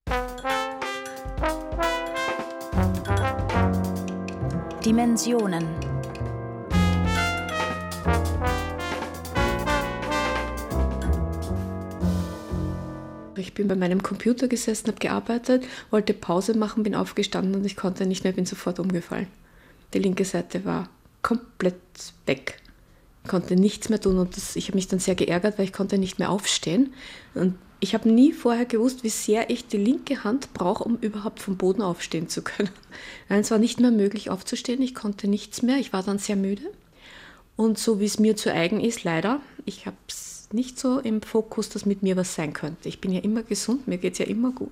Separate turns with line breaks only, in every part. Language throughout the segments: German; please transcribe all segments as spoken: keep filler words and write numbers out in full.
Dimensionen.
Ich bin bei meinem Computer gesessen, habe gearbeitet, wollte Pause machen, bin aufgestanden und ich konnte nicht mehr, bin sofort umgefallen. Die linke Seite war komplett weg. Ich konnte nichts mehr tun und das, ich habe mich dann sehr geärgert, weil ich konnte nicht mehr aufstehen. Und ich habe nie vorher gewusst, wie sehr ich die linke Hand brauche, um überhaupt vom Boden aufstehen zu können. Es war nicht mehr möglich aufzustehen, ich konnte nichts mehr, ich war dann sehr müde. Und so wie es mir zu eigen ist, leider, ich habe es nicht so im Fokus, dass mit mir was sein könnte. Ich bin ja immer gesund, mir geht es ja immer gut.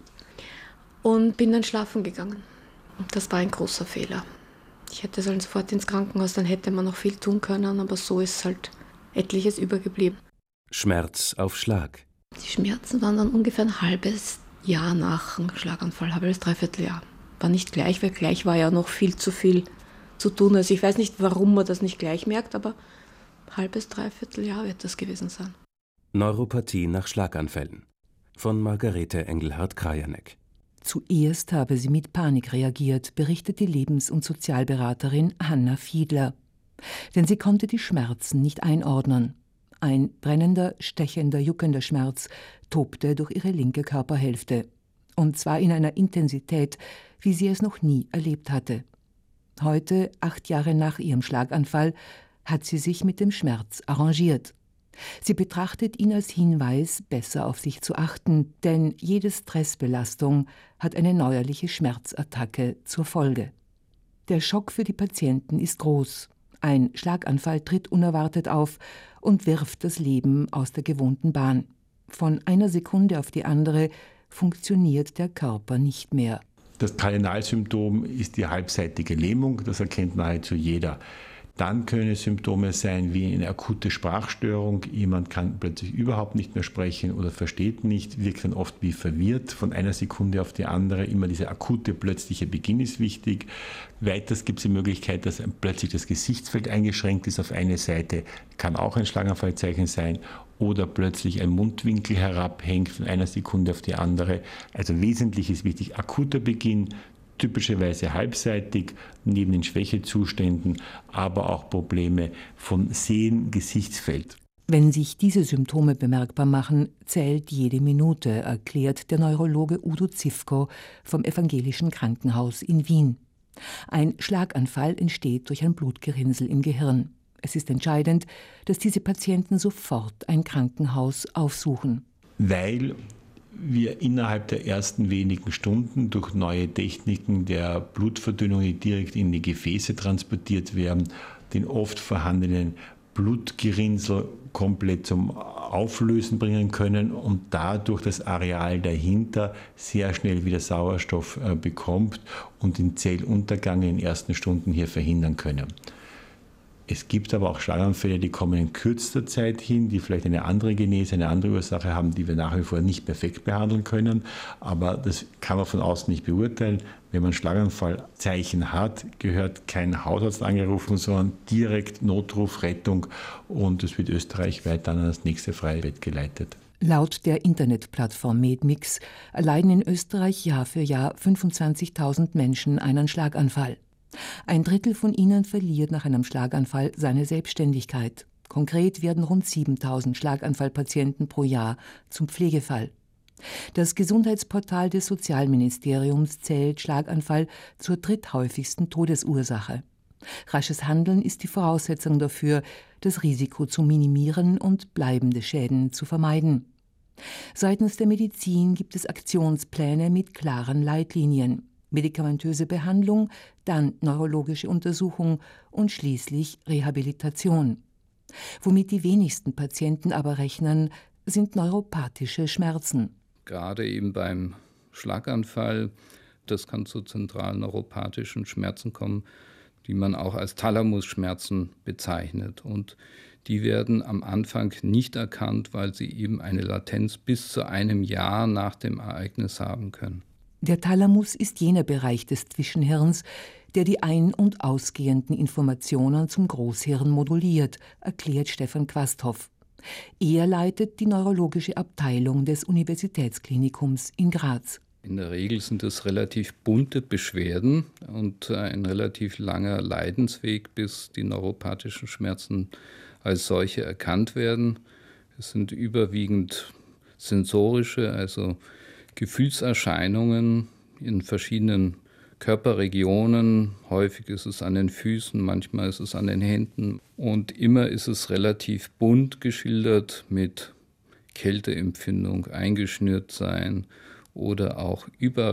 Und bin dann schlafen gegangen. Und das war ein großer Fehler. Ich hätte sollen sofort ins Krankenhaus, dann hätte man noch viel tun können, aber so ist halt etliches übergeblieben.
Schmerz auf Schlag.
Die Schmerzen waren dann ungefähr ein halbes Jahr nach dem Schlaganfall, halbes, dreiviertel Jahr. War nicht gleich, weil gleich war ja noch viel zu viel zu tun. Also ich weiß nicht, warum man das nicht gleich merkt, aber ein halbes, dreiviertel Jahr wird das gewesen sein.
Neuropathie nach Schlaganfällen von Margarete Engelhardt-Krajanek.
Zuerst habe sie mit Panik reagiert, berichtet die Lebens- und Sozialberaterin Hanna Fiedler. Denn sie konnte die Schmerzen nicht einordnen. Ein brennender, stechender, juckender Schmerz tobte durch ihre linke Körperhälfte. Und zwar in einer Intensität, wie sie es noch nie erlebt hatte. Heute, acht Jahre nach ihrem Schlaganfall, hat sie sich mit dem Schmerz arrangiert. Sie betrachtet ihn als Hinweis, besser auf sich zu achten, denn jede Stressbelastung hat eine neuerliche Schmerzattacke zur Folge. Der Schock für die Patienten ist groß. Ein Schlaganfall tritt unerwartet auf und wirft das Leben aus der gewohnten Bahn. Von einer Sekunde auf die andere funktioniert der Körper nicht mehr.
Das Kardinalsymptom ist die halbseitige Lähmung, das erkennt nahezu jeder. Dann können Symptome sein wie eine akute Sprachstörung, jemand kann plötzlich überhaupt nicht mehr sprechen oder versteht nicht, wirkt dann oft wie verwirrt von einer Sekunde auf die andere. Immer dieser akute, plötzliche Beginn ist wichtig. Weiters gibt es die Möglichkeit, dass plötzlich das Gesichtsfeld eingeschränkt ist auf eine Seite, kann auch ein Schlaganfallzeichen sein. Oder plötzlich ein Mundwinkel herabhängt von einer Sekunde auf die andere. Also wesentlich ist wichtig, akuter Beginn, typischerweise halbseitig, neben den Schwächezuständen, aber auch Probleme von Sehen, Gesichtsfeld.
Wenn sich diese Symptome bemerkbar machen, zählt jede Minute, erklärt der Neurologe Udo Zifko vom Evangelischen Krankenhaus in Wien. Ein Schlaganfall entsteht durch ein Blutgerinnsel im Gehirn. Es ist entscheidend, dass diese Patienten sofort ein Krankenhaus aufsuchen.
Weil wir innerhalb der ersten wenigen Stunden durch neue Techniken der Blutverdünnung, die direkt in die Gefäße transportiert werden, den oft vorhandenen Blutgerinnsel komplett zum Auflösen bringen können und dadurch das Areal dahinter sehr schnell wieder Sauerstoff bekommt und den Zelluntergang in den ersten Stunden hier verhindern können. Es gibt aber auch Schlaganfälle, die kommen in kürzester Zeit hin, die vielleicht eine andere Genese, eine andere Ursache haben, die wir nach wie vor nicht perfekt behandeln können. Aber das kann man von außen nicht beurteilen. Wenn man Schlaganfallzeichen hat, gehört kein Hausarzt angerufen, sondern direkt Notruf, Rettung und es wird österreichweit dann an das nächste freie Bett geleitet.
Laut der Internetplattform Medmix erleiden in Österreich Jahr für Jahr fünfundzwanzigtausend Menschen einen Schlaganfall. Ein Drittel von ihnen verliert nach einem Schlaganfall seine Selbstständigkeit. Konkret werden rund siebentausend Schlaganfallpatienten pro Jahr zum Pflegefall. Das Gesundheitsportal des Sozialministeriums zählt Schlaganfall zur dritthäufigsten Todesursache. Rasches Handeln ist die Voraussetzung dafür, das Risiko zu minimieren und bleibende Schäden zu vermeiden. Seitens der Medizin gibt es Aktionspläne mit klaren Leitlinien. Medikamentöse Behandlung, dann neurologische Untersuchung und schließlich Rehabilitation. Womit die wenigsten Patienten aber rechnen, sind neuropathische Schmerzen.
Gerade eben beim Schlaganfall, das kann zu zentralen neuropathischen Schmerzen kommen, die man auch als Thalamusschmerzen bezeichnet. Und die werden am Anfang nicht erkannt, weil sie eben eine Latenz bis zu einem Jahr nach dem Ereignis haben können.
Der Thalamus ist jener Bereich des Zwischenhirns, der die ein- und ausgehenden Informationen zum Großhirn moduliert, erklärt Stefan Quasthoff. Er leitet die neurologische Abteilung des Universitätsklinikums in Graz.
In der Regel sind es relativ bunte Beschwerden und ein relativ langer Leidensweg, bis die neuropathischen Schmerzen als solche erkannt werden. Es sind überwiegend sensorische, also Gefühlserscheinungen in verschiedenen Körperregionen. Häufig ist es an den Füßen, manchmal ist es an den Händen. Und immer ist es relativ bunt geschildert mit Kälteempfindung, eingeschnürt sein oder auch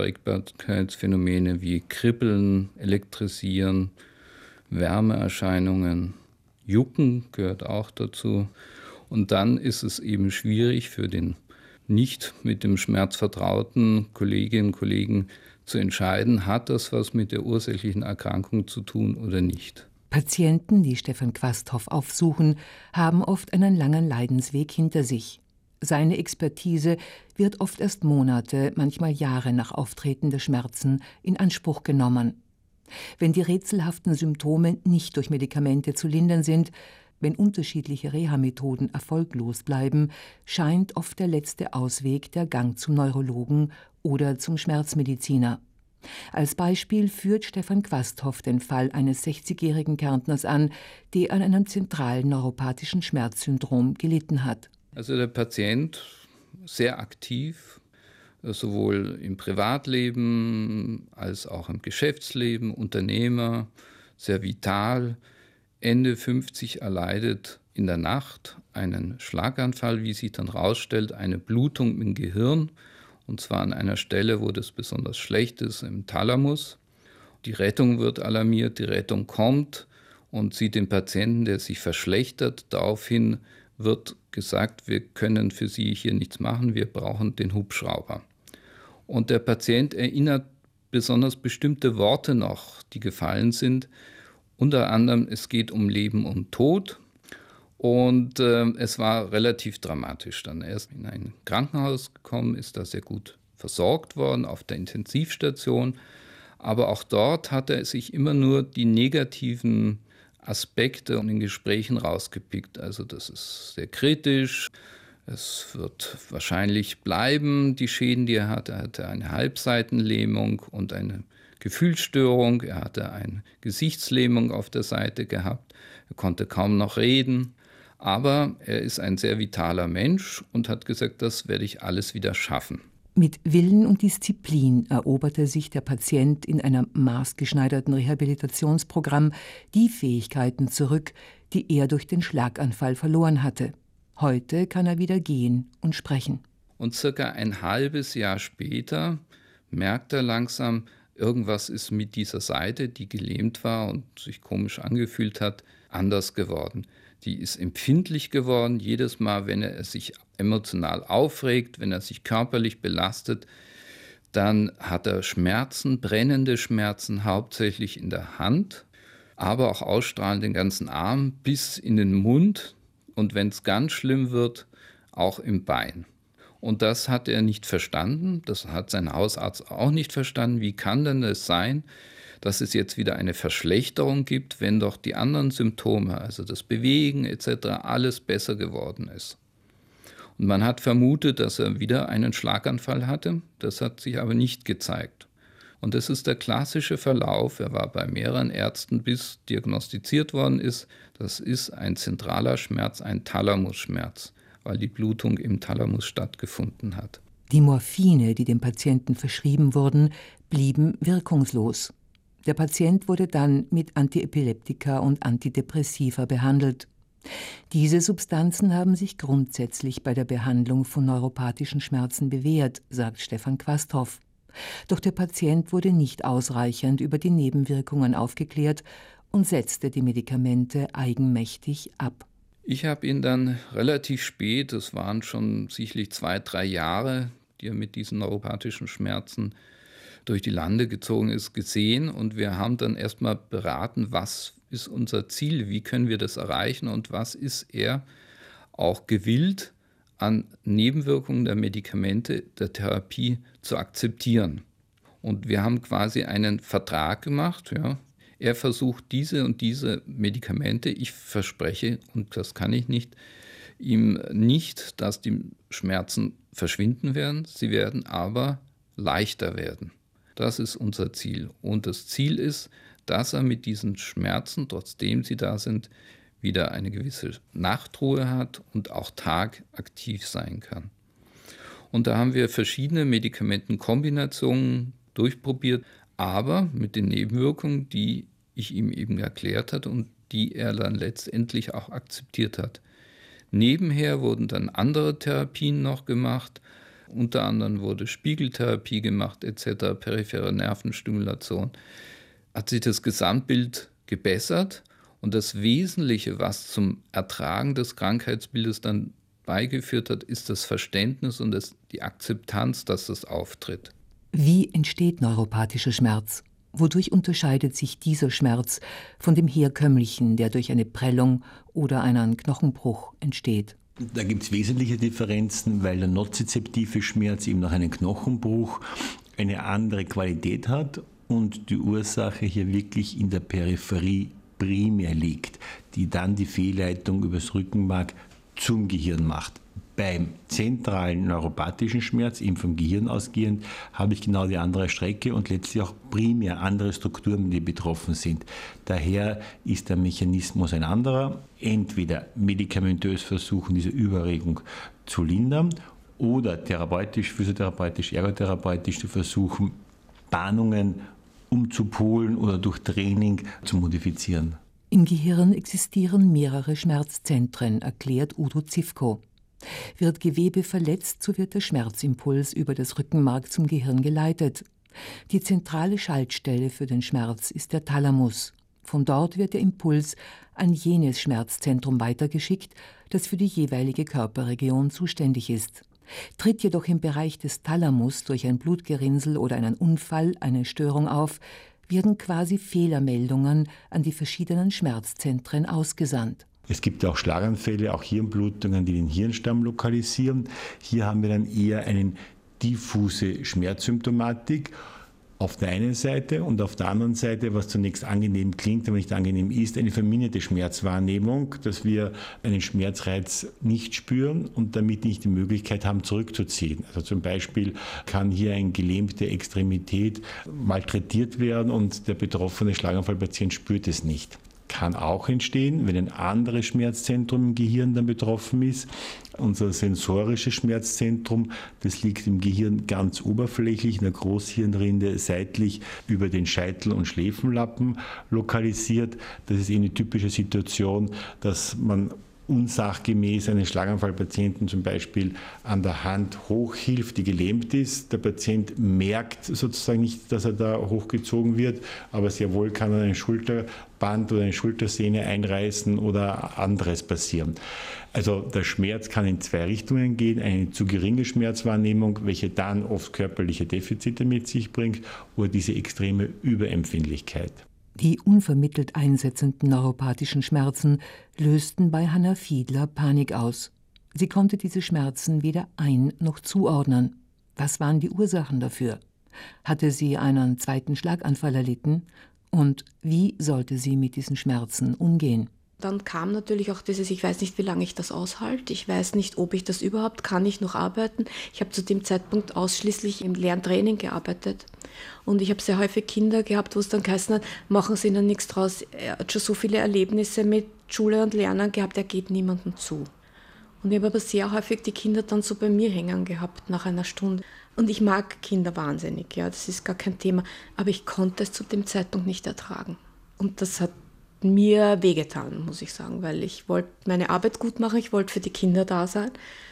Übererregbarkeitsphänomene wie Kribbeln, Elektrisieren, Wärmeerscheinungen. Jucken gehört auch dazu. Und dann ist es eben schwierig für den nicht mit dem Schmerz vertrauten Kolleginnen und Kollegen zu entscheiden, hat das was mit der ursächlichen Erkrankung zu tun oder nicht.
Patienten, die Stefan Quasthoff aufsuchen, haben oft einen langen Leidensweg hinter sich. Seine Expertise wird oft erst Monate, manchmal Jahre nach Auftreten der Schmerzen in Anspruch genommen. Wenn die rätselhaften Symptome nicht durch Medikamente zu lindern sind, wenn unterschiedliche Reha-Methoden erfolglos bleiben, scheint oft der letzte Ausweg der Gang zum Neurologen oder zum Schmerzmediziner. Als Beispiel führt Stefan Quasthoff den Fall eines sechzigjährigen Kärntners an, der an einem zentralen neuropathischen Schmerzsyndrom gelitten hat.
Also der Patient sehr aktiv, sowohl im Privatleben als auch im Geschäftsleben, Unternehmer, sehr vital. Ende fünfzig erleidet in der Nacht einen Schlaganfall, wie sich dann rausstellt, eine Blutung im Gehirn, und zwar an einer Stelle, wo das besonders schlecht ist, im Thalamus. Die Rettung wird alarmiert, die Rettung kommt und sieht den Patienten, der sich verschlechtert. Daraufhin wird gesagt, wir können für Sie hier nichts machen, wir brauchen den Hubschrauber. Und der Patient erinnert besonders bestimmte Worte noch, die gefallen sind. Unter anderem, es geht um Leben und Tod. Und äh, es war relativ dramatisch dann. Er ist in ein Krankenhaus gekommen, ist da sehr gut versorgt worden auf der Intensivstation. Aber auch dort hat er sich immer nur die negativen Aspekte in den Gesprächen rausgepickt. Also das ist sehr kritisch. Es wird wahrscheinlich bleiben, die Schäden, die er hat. Er hatte eine Halbseitenlähmung und eine Gefühlsstörung. Er hatte eine Gesichtslähmung auf der Seite gehabt. Er konnte kaum noch reden. Aber er ist ein sehr vitaler Mensch und hat gesagt, das werde ich alles wieder schaffen.
Mit Willen und Disziplin eroberte sich der Patient in einem maßgeschneiderten Rehabilitationsprogramm die Fähigkeiten zurück, die er durch den Schlaganfall verloren hatte. Heute kann er wieder gehen und sprechen.
Und circa ein halbes Jahr später merkt er langsam, irgendwas ist mit dieser Seite, die gelähmt war und sich komisch angefühlt hat, anders geworden. Die ist empfindlich geworden. Jedes Mal, wenn er sich emotional aufregt, wenn er sich körperlich belastet, dann hat er Schmerzen, brennende Schmerzen, hauptsächlich in der Hand, aber auch ausstrahlend den ganzen Arm bis in den Mund und wenn es ganz schlimm wird, auch im Bein. Und das hat er nicht verstanden, das hat sein Hausarzt auch nicht verstanden. Wie kann denn es sein, dass es jetzt wieder eine Verschlechterung gibt, wenn doch die anderen Symptome, also das Bewegen et cetera, alles besser geworden ist. Und man hat vermutet, dass er wieder einen Schlaganfall hatte, das hat sich aber nicht gezeigt. Und das ist der klassische Verlauf, er war bei mehreren Ärzten, bis diagnostiziert worden ist, das ist ein zentraler Schmerz, ein Thalamusschmerz, weil die Blutung im Thalamus stattgefunden hat.
Die Morphine, die dem Patienten verschrieben wurden, blieben wirkungslos. Der Patient wurde dann mit Antiepileptika und Antidepressiva behandelt. Diese Substanzen haben sich grundsätzlich bei der Behandlung von neuropathischen Schmerzen bewährt, sagt Stefan Quasthoff. Doch der Patient wurde nicht ausreichend über die Nebenwirkungen aufgeklärt und setzte die Medikamente eigenmächtig ab.
Ich habe ihn dann relativ spät, das waren schon sicherlich zwei, drei Jahre, die er mit diesen neuropathischen Schmerzen durch die Lande gezogen ist, gesehen und wir haben dann erstmal beraten, was ist unser Ziel, wie können wir das erreichen und was ist er auch gewillt an Nebenwirkungen der Medikamente, der Therapie zu akzeptieren. Und wir haben quasi einen Vertrag gemacht, ja. Er versucht diese und diese Medikamente, ich verspreche, und das kann ich nicht, ihm nicht, dass die Schmerzen verschwinden werden, sie werden aber leichter werden. Das ist unser Ziel. Und das Ziel ist, dass er mit diesen Schmerzen, trotzdem sie da sind, wieder eine gewisse Nachtruhe hat und auch tagaktiv sein kann. Und da haben wir verschiedene Medikamentenkombinationen durchprobiert, aber mit den Nebenwirkungen, die ich ihm eben erklärt habe und die er dann letztendlich auch akzeptiert hat. Nebenher wurden dann andere Therapien noch gemacht, unter anderem wurde Spiegeltherapie gemacht et cetera, periphere Nervenstimulation. Hat sich das Gesamtbild gebessert und das Wesentliche, was zum Ertragen des Krankheitsbildes dann beigeführt hat, ist das Verständnis und das, die Akzeptanz, dass das auftritt.
Wie entsteht neuropathischer Schmerz? Wodurch unterscheidet sich dieser Schmerz von dem herkömmlichen, der durch eine Prellung oder einen Knochenbruch entsteht?
Da gibt es wesentliche Differenzen, weil der nozizeptive Schmerz eben nach einem Knochenbruch eine andere Qualität hat und die Ursache hier wirklich in der Peripherie primär liegt, die dann die Fehlleitung übers Rückenmark zum Gehirn macht. Beim zentralen neuropathischen Schmerz, eben vom Gehirn ausgehend, habe ich genau die andere Strecke und letztlich auch primär andere Strukturen, die betroffen sind. Daher ist der Mechanismus ein anderer. Entweder medikamentös versuchen, diese Überregung zu lindern oder therapeutisch, physiotherapeutisch, ergotherapeutisch zu versuchen, Bahnungen umzupolen oder durch Training zu modifizieren.
Im Gehirn existieren mehrere Schmerzzentren, erklärt Udo Zivko. Wird Gewebe verletzt, so wird der Schmerzimpuls über das Rückenmark zum Gehirn geleitet. Die zentrale Schaltstelle für den Schmerz ist der Thalamus. Von dort wird der Impuls an jenes Schmerzzentrum weitergeschickt, das für die jeweilige Körperregion zuständig ist. Tritt jedoch im Bereich des Thalamus durch ein Blutgerinnsel oder einen Unfall eine Störung auf, werden quasi Fehlermeldungen an die verschiedenen Schmerzzentren ausgesandt.
Es gibt auch Schlaganfälle, auch Hirnblutungen, die den Hirnstamm lokalisieren. Hier haben wir dann eher eine diffuse Schmerzsymptomatik auf der einen Seite und auf der anderen Seite, was zunächst angenehm klingt, aber nicht angenehm ist, eine verminderte Schmerzwahrnehmung, dass wir einen Schmerzreiz nicht spüren und damit nicht die Möglichkeit haben, zurückzuziehen. Also zum Beispiel kann hier eine gelähmte Extremität malträtiert werden und der betroffene Schlaganfallpatient spürt es nicht. Kann auch entstehen, wenn ein anderes Schmerzzentrum im Gehirn dann betroffen ist. Unser sensorisches Schmerzzentrum, das liegt im Gehirn ganz oberflächlich, in der Großhirnrinde seitlich über den Scheitel- und Schläfenlappen lokalisiert. Das ist eine typische Situation, dass man unsachgemäß einen Schlaganfallpatienten zum Beispiel an der Hand hochhilft, die gelähmt ist. Der Patient merkt sozusagen nicht, dass er da hochgezogen wird, aber sehr wohl kann er ein Schulterband oder eine Schultersehne einreißen oder anderes passieren. Also der Schmerz kann in zwei Richtungen gehen, eine zu geringe Schmerzwahrnehmung, welche dann oft körperliche Defizite mit sich bringt, oder diese extreme Überempfindlichkeit.
Die unvermittelt einsetzenden neuropathischen Schmerzen lösten bei Hanna Fiedler Panik aus. Sie konnte diese Schmerzen weder ein- noch zuordnen. Was waren die Ursachen dafür? Hatte sie einen zweiten Schlaganfall erlitten? Und wie sollte sie mit diesen Schmerzen umgehen?
Dann kam natürlich auch dieses, ich weiß nicht, wie lange ich das aushalte. Ich weiß nicht, ob ich das überhaupt, kann ich noch arbeiten. Ich habe zu dem Zeitpunkt ausschließlich im Lerntraining gearbeitet. Und ich habe sehr häufig Kinder gehabt, wo es dann geheißen hat, machen Sie Ihnen nichts draus. Er hat schon so viele Erlebnisse mit Schule und Lernen gehabt, er geht niemandem zu. Und ich habe aber sehr häufig die Kinder dann so bei mir hängen gehabt nach einer Stunde. Und ich mag Kinder wahnsinnig, ja, das ist gar kein Thema. Aber ich konnte es zu dem Zeitpunkt nicht ertragen. Und das hat mir wehgetan, muss ich sagen, weil ich wollte meine Arbeit gut machen, ich wollte für die Kinder da sein.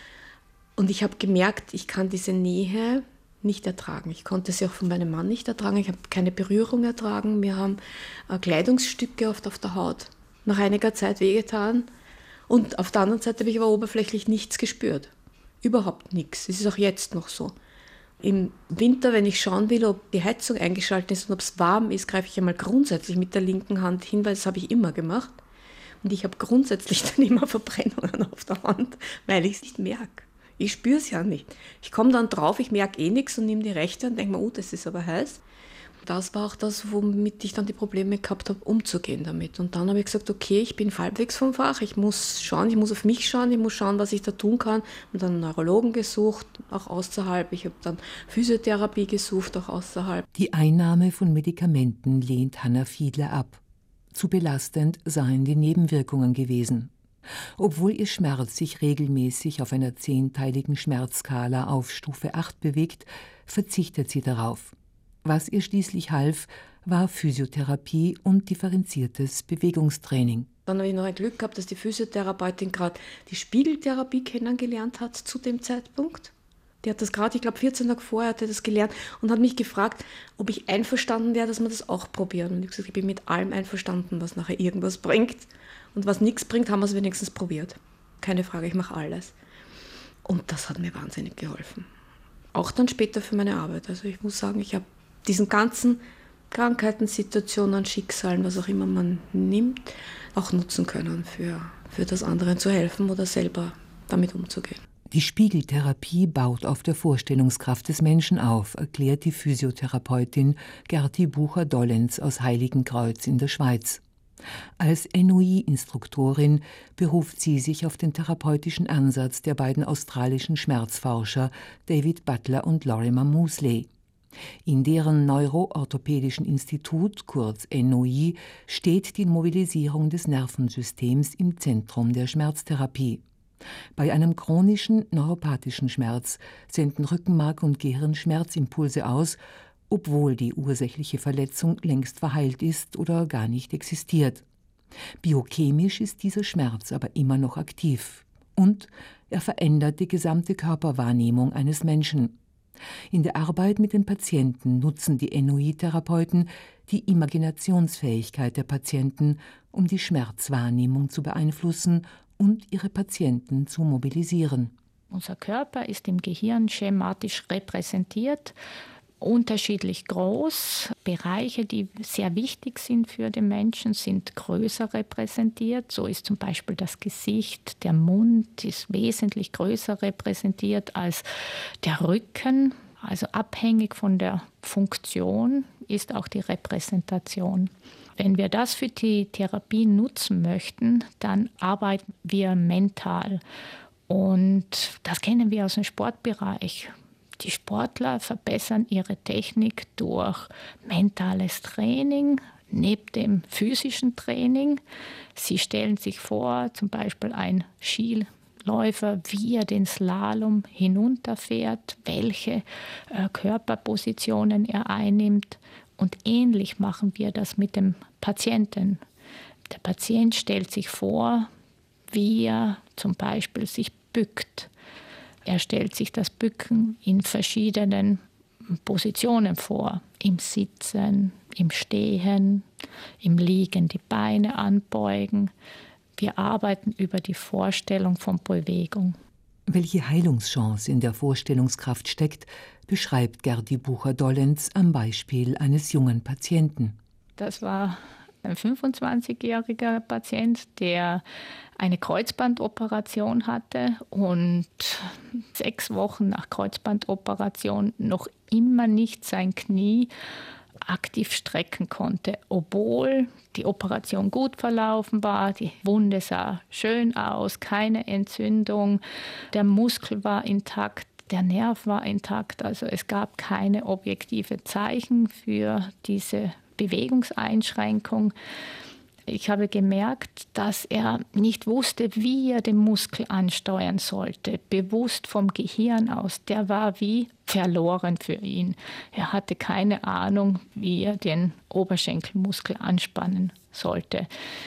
Und ich habe gemerkt, ich kann diese Nähe nicht ertragen. Ich konnte sie auch von meinem Mann nicht ertragen. Ich habe keine Berührung ertragen. Mir haben äh, Kleidungsstücke oft auf der Haut nach einiger Zeit wehgetan. Und auf der anderen Seite habe ich aber oberflächlich nichts gespürt. Überhaupt nichts. Es ist auch jetzt noch so. Im Winter, wenn ich schauen will, ob die Heizung eingeschaltet ist und ob es warm ist, greife ich einmal grundsätzlich mit der linken Hand hin, weil das habe ich immer gemacht. Und ich habe grundsätzlich dann immer Verbrennungen auf der Hand, weil ich es nicht merke. Ich spüre es ja nicht. Ich komme dann drauf, ich merke eh nichts und nehme die rechte und denke mir, oh, das ist aber heiß. Das war auch das, womit ich dann die Probleme gehabt habe, umzugehen damit. Und dann habe ich gesagt, okay, ich bin halbwegs vom Fach, ich muss schauen, ich muss auf mich schauen, ich muss schauen, was ich da tun kann. Und dann einen Neurologen gesucht, auch außerhalb. Ich habe dann Physiotherapie gesucht, auch außerhalb.
Die Einnahme von Medikamenten lehnt Hanna Fiedler ab. Zu belastend seien die Nebenwirkungen gewesen. Obwohl ihr Schmerz sich regelmäßig auf einer zehnteiligen Schmerzskala auf Stufe acht bewegt, verzichtet sie darauf. Was ihr schließlich half, war Physiotherapie und differenziertes Bewegungstraining.
Dann habe ich noch ein Glück gehabt, dass die Physiotherapeutin gerade die Spiegeltherapie kennengelernt hat zu dem Zeitpunkt. Die hat das gerade, ich glaube vierzehn Tage vorher hat er das gelernt und hat mich gefragt, ob ich einverstanden wäre, dass wir das auch probieren. Und ich habe gesagt, ich bin mit allem einverstanden, was nachher irgendwas bringt. Und was nichts bringt, haben wir es wenigstens probiert. Keine Frage, ich mache alles. Und das hat mir wahnsinnig geholfen. Auch dann später für meine Arbeit. Also ich muss sagen, ich habe diesen ganzen Krankheiten, Situationen, Schicksalen, was auch immer man nimmt, auch nutzen können, für, für das anderen zu helfen oder selber damit umzugehen.
Die Spiegeltherapie baut auf der Vorstellungskraft des Menschen auf, erklärt die Physiotherapeutin Gerti Bucher-Dollens aus Heiligenkreuz in der Schweiz. Als N O I-Instruktorin beruft sie sich auf den therapeutischen Ansatz der beiden australischen Schmerzforscher David Butler und Lorimer Moseley. In deren Neuroorthopädischen Institut, kurz N O I, steht die Mobilisierung des Nervensystems im Zentrum der Schmerztherapie. Bei einem chronischen neuropathischen Schmerz senden Rückenmark und Gehirn Schmerzimpulse aus, obwohl die ursächliche Verletzung längst verheilt ist oder gar nicht existiert. Biochemisch ist dieser Schmerz aber immer noch aktiv und er verändert die gesamte Körperwahrnehmung eines Menschen. In der Arbeit mit den Patienten nutzen die N O I-Therapeuten die Imaginationsfähigkeit der Patienten, um die Schmerzwahrnehmung zu beeinflussen und ihre Patienten zu mobilisieren.
Unser Körper ist im Gehirn schematisch repräsentiert, unterschiedlich groß. Bereiche, die sehr wichtig sind für den Menschen, sind größer repräsentiert. So ist zum Beispiel das Gesicht, der Mund ist wesentlich größer repräsentiert als der Rücken. Also abhängig von der Funktion ist auch die Repräsentation. Wenn wir das für die Therapie nutzen möchten, dann arbeiten wir mental. Und das kennen wir aus dem Sportbereich. Die Sportler verbessern ihre Technik durch mentales Training, neben dem physischen Training. Sie stellen sich vor, zum Beispiel ein Skiläufer, wie er den Slalom hinunterfährt, welche äh, Körperpositionen er einnimmt. Und ähnlich machen wir das mit dem Patienten. Der Patient stellt sich vor, wie er zum Beispiel sich bückt. Er stellt sich das Bücken in verschiedenen Positionen vor. Im Sitzen, im Stehen, im Liegen, die Beine anbeugen. Wir arbeiten über die Vorstellung von Bewegung.
Welche Heilungschance in der Vorstellungskraft steckt, beschreibt Gerti Bucher-Dollens am Beispiel eines jungen Patienten.
Das war ein fünfundzwanzigjähriger Patient, der eine Kreuzbandoperation hatte und sechs Wochen nach Kreuzbandoperation noch immer nicht sein Knie aktiv strecken konnte, obwohl die Operation gut verlaufen war, die Wunde sah schön aus, keine Entzündung, der Muskel war intakt, der Nerv war intakt, also es gab keine objektive Zeichen für diese Bewegungseinschränkung. Ich habe gemerkt, dass er nicht wusste, wie er den Muskel ansteuern sollte, bewusst vom Gehirn aus. Der war wie verloren für ihn. Er hatte keine Ahnung, wie er den Oberschenkelmuskel anspannen sollte.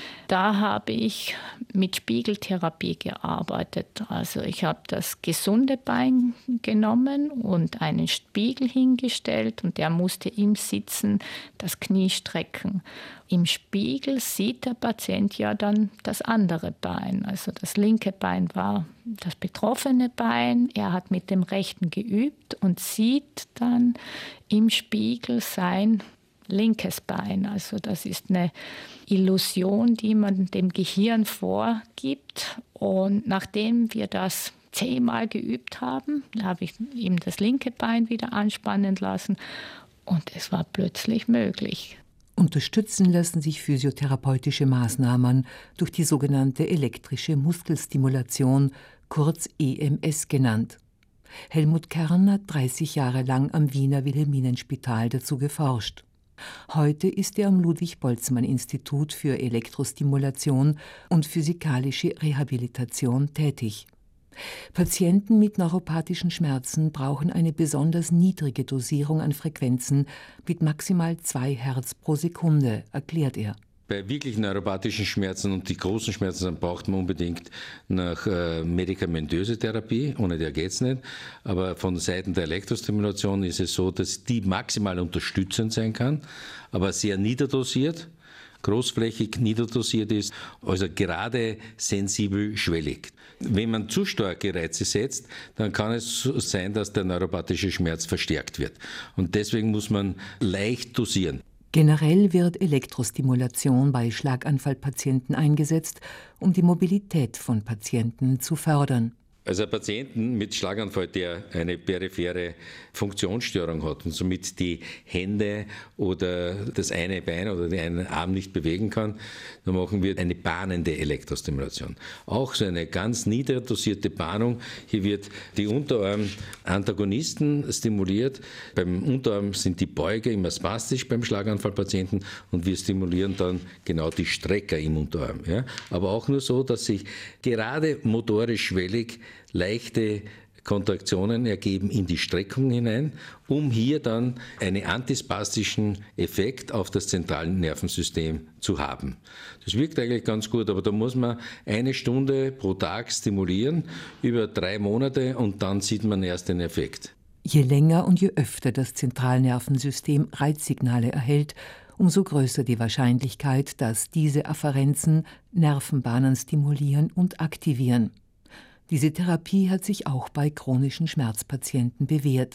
Da habe ich mit Spiegeltherapie gearbeitet. Also ich habe das gesunde Bein genommen und einen Spiegel hingestellt und der musste im Sitzen das Knie strecken. Im Spiegel sieht der Patient ja dann das andere Bein. Also das linke Bein war das betroffene Bein. Er hat mit dem rechten geübt und sieht dann im Spiegel sein linkes Bein. Also das ist eine Illusion, die man dem Gehirn vorgibt. Und nachdem wir das zehnmal geübt haben, habe ich ihm das linke Bein wieder anspannen lassen. Und es war plötzlich möglich.
Unterstützen lassen sich physiotherapeutische Maßnahmen durch die sogenannte elektrische Muskelstimulation, kurz E M S genannt. Helmut Kern hat dreißig Jahre lang am Wiener Wilhelminenspital dazu geforscht. Heute ist er am Ludwig-Boltzmann-Institut für Elektrostimulation und physikalische Rehabilitation tätig. Patienten mit neuropathischen Schmerzen brauchen eine besonders niedrige Dosierung an Frequenzen mit maximal zwei Hertz pro Sekunde, erklärt er.
Bei wirklich neuropathischen Schmerzen und die großen Schmerzen braucht man unbedingt nach äh, medikamentöse Therapie, ohne der geht es nicht. Aber von Seiten der Elektrostimulation ist es so, dass die maximal unterstützend sein kann, aber sehr niederdosiert, großflächig niederdosiert ist, also gerade sensibel schwellig. Wenn man zu starke Reize setzt, dann kann es sein, dass der neuropathische Schmerz verstärkt wird. Und deswegen muss man leicht dosieren.
Generell wird Elektrostimulation bei Schlaganfallpatienten eingesetzt, um die Mobilität von Patienten zu fördern.
Also ein Patienten mit Schlaganfall, der eine periphere Funktionsstörung hat und somit die Hände oder das eine Bein oder den einen Arm nicht bewegen kann, dann machen wir eine bahnende Elektrostimulation. Auch so eine ganz niederdosierte Bahnung. Hier wird die Unterarm-Antagonisten stimuliert. Beim Unterarm sind die Beuger immer spastisch beim Schlaganfallpatienten und wir stimulieren dann genau die Strecker im Unterarm. Ja? Aber auch nur so, dass sich gerade motorisch schwellig leichte Kontraktionen ergeben in die Streckung hinein, um hier dann einen antispastischen Effekt auf das zentrale Nervensystem zu haben. Das wirkt eigentlich ganz gut, aber da muss man eine Stunde pro Tag stimulieren, über drei Monate und dann sieht man erst den Effekt.
Je länger und je öfter das Zentralnervensystem Reizsignale erhält, umso größer die Wahrscheinlichkeit, dass diese Afferenzen Nervenbahnen stimulieren und aktivieren. Diese Therapie hat sich auch bei chronischen Schmerzpatienten bewährt.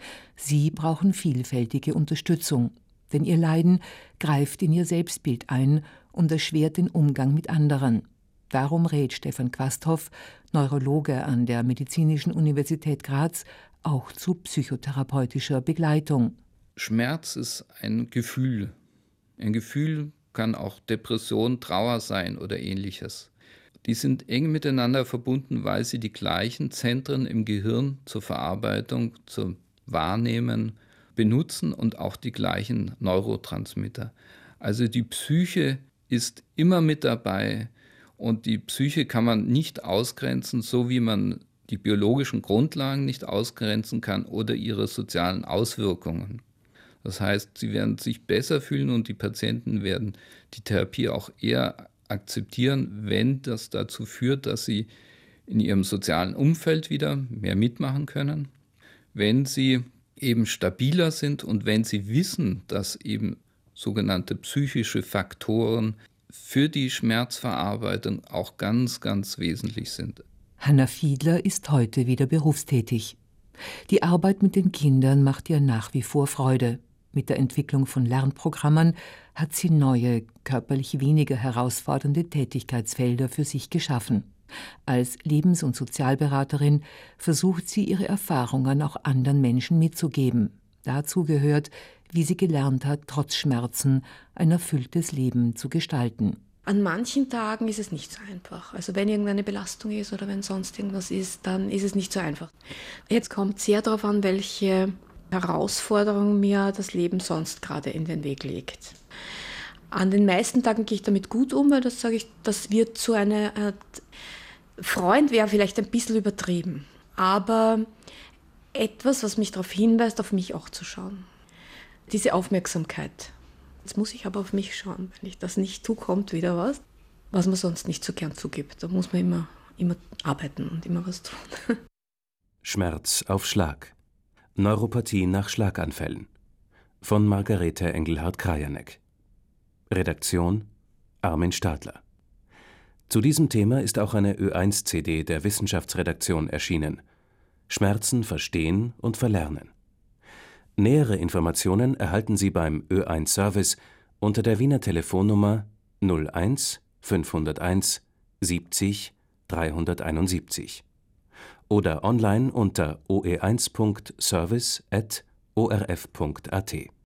Sie brauchen vielfältige Unterstützung, denn ihr Leiden greift in ihr Selbstbild ein und erschwert den Umgang mit anderen. Darum rät Stefan Quasthoff, Neurologe an der Medizinischen Universität Graz, auch zu psychotherapeutischer Begleitung.
Schmerz ist ein Gefühl. Ein Gefühl kann auch Depression, Trauer sein oder Ähnliches. Die sind eng miteinander verbunden, weil sie die gleichen Zentren im Gehirn zur Verarbeitung, zum Wahrnehmen benutzen und auch die gleichen Neurotransmitter. Also die Psyche ist immer mit dabei und die Psyche kann man nicht ausgrenzen, so wie man die biologischen Grundlagen nicht ausgrenzen kann oder ihre sozialen Auswirkungen. Das heißt, sie werden sich besser fühlen und die Patienten werden die Therapie auch eher akzeptieren, wenn das dazu führt, dass sie in ihrem sozialen Umfeld wieder mehr mitmachen können, wenn sie eben stabiler sind und wenn sie wissen, dass eben sogenannte psychische Faktoren für die Schmerzverarbeitung auch ganz, ganz wesentlich sind.
Hanna Fiedler ist heute wieder berufstätig. Die Arbeit mit den Kindern macht ihr nach wie vor Freude. Mit der Entwicklung von Lernprogrammen hat sie neue, körperlich weniger herausfordernde Tätigkeitsfelder für sich geschaffen. Als Lebens- und Sozialberaterin versucht sie, ihre Erfahrungen auch anderen Menschen mitzugeben. Dazu gehört, wie sie gelernt hat, trotz Schmerzen ein erfülltes Leben zu gestalten.
An manchen Tagen ist es nicht so einfach. Also wenn irgendeine Belastung ist oder wenn sonst irgendwas ist, dann ist es nicht so einfach. Jetzt kommt sehr darauf an, welche Herausforderung mir das Leben sonst gerade in den Weg legt. An den meisten Tagen gehe ich damit gut um, weil das sage ich, das wird zu einer Art Freund, wäre vielleicht ein bisschen übertrieben, aber etwas, was mich darauf hinweist, auf mich auch zu schauen. Diese Aufmerksamkeit. Jetzt muss ich aber auf mich schauen. Wenn ich das nicht tue, kommt wieder was, was man sonst nicht so gern zugibt. Da muss man immer, immer arbeiten und immer was tun.
Schmerz auf Schlag. Neuropathie nach Schlaganfällen. Von Margarete Engelhardt-Krajanek. Redaktion Armin Stadler. Zu diesem Thema ist auch eine Ö eins C D der Wissenschaftsredaktion erschienen. Schmerzen verstehen und verlernen. Nähere Informationen erhalten Sie beim Ö eins Service unter der Wiener Telefonnummer null eins fünfhunderteins siebzig dreihunderteinundsiebzig oder online unter o e eins punkt service at o r f punkt a t.